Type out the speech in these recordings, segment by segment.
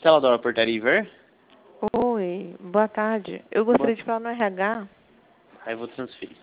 Celadora Portaria e Ver? Oi, boa tarde. Eu gostaria de falar no RH. Aí eu vou transferir.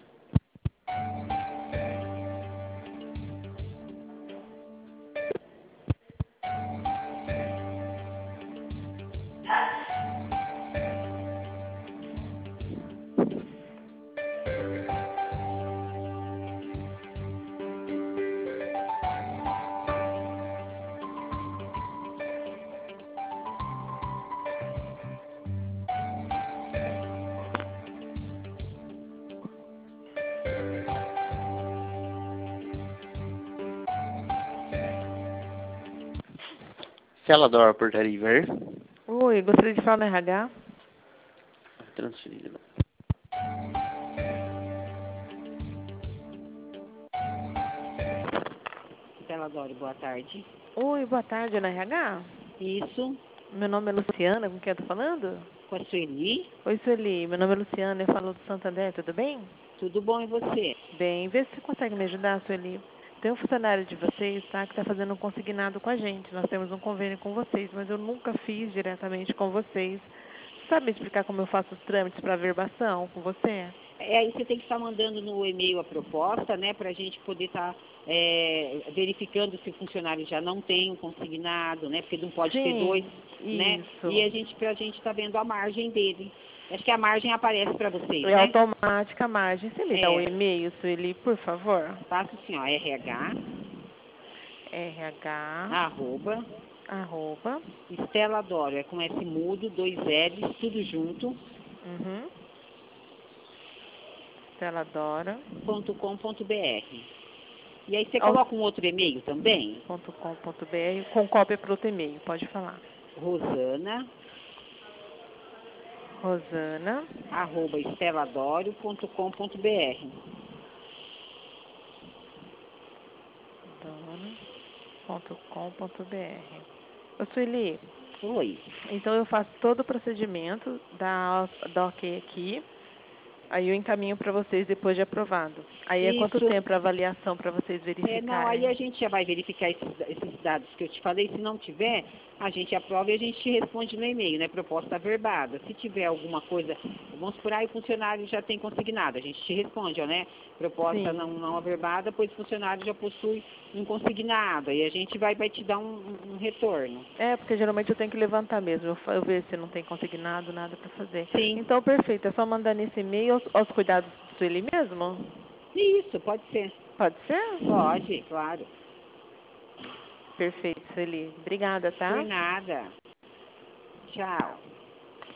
Celadora Portaria e Ver? Oi, gostaria de falar no RH. Transferir. Celadora, boa tarde. Oi, boa tarde, no RH. Isso, Meu nome é Luciana, com quem eu tô falando? com a Sueli. Oi, Sueli, meu nome é Luciana, eu falo do Santander, tudo bem? Tudo bom e você? Bem, vê se você consegue me ajudar, Sueli. Tem um funcionário de vocês, tá, que está fazendo um consignado com a gente. Nós temos um convênio com vocês, mas eu nunca fiz diretamente com vocês. Você sabe me explicar como eu faço os trâmites para averbação com você? Aí você tem que estar mandando no e-mail a proposta, né, para a gente poder estar verificando se o funcionário já não tem um consignado, né, porque não pode ter dois, né? Isso. E pra gente estar vendo a margem dele. Acho que a margem aparece para vocês, É né? automática a margem. Você lhe dá o e-mail, Sueli, por favor? Faça assim, ó, RH, RH, arroba, Estela Dório, é com S mudo, 2 L's, tudo junto, Celadora, .com.br. E aí você coloca um outro e-mail também, .com.br, com cópia para outro e-mail, pode falar. Rosana, arroba esteladorio.com.br. Ô, Sueli, Oi. então eu faço todo o procedimento da OK aqui, aí eu encaminho para vocês depois de aprovado. Aí é quanto Isso. tempo a avaliação para vocês verificarem? Não, aí a gente já vai verificar esses dados que eu te falei. Se não tiver, a gente aprova e a gente te responde no e-mail, né? Proposta averbada. Se tiver alguma coisa, vamos por aí, o funcionário já tem consignado. A gente te responde, ó, né? Proposta não averbada, pois o funcionário já possui um consignado. E a gente vai te dar um retorno. É, porque geralmente eu tenho que levantar mesmo. Eu ver se não tem consignado, nada para fazer. Sim. Então, perfeito. É só mandar nesse e-mail aos cuidados do Sueli mesmo? Isso, pode ser. Pode ser? Pode, claro. Perfeito, Sueli. Obrigada, tá? Por nada. Tchau.